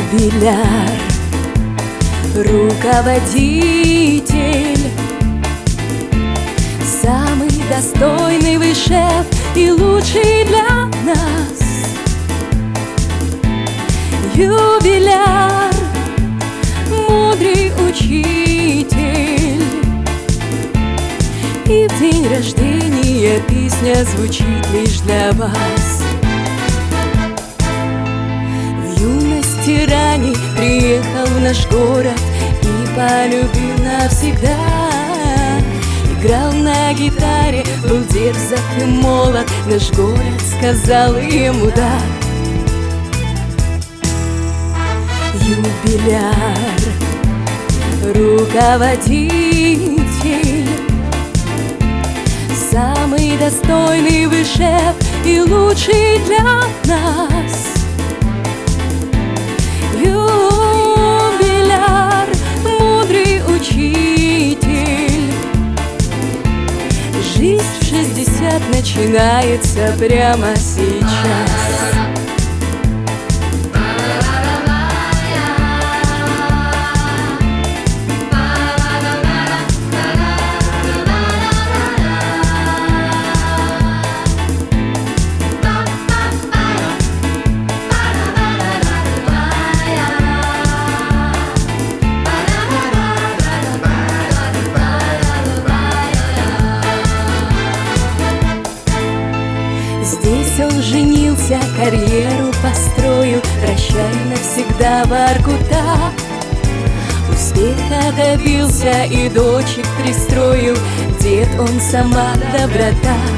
Юбиляр, руководитель, самый достойный вы шеф и лучший для нас. Юбиляр, мудрый учитель, и в день рождения песня звучит лишь для вас. В юности ранней приехал в наш город и полюбил навсегда. Играл на гитаре, был дерзок и молод, наш город сказал ему да. Юбиляр, руководитель, самый достойный вы шеф и лучший для нас. Юбиляр, мудрый учитель, жизнь в 60 начинается прямо сейчас. Здесь он женился, карьеру построил, прощай навсегда, Воркута. Успеха добился и дочек пристроил, дед он сама доброта.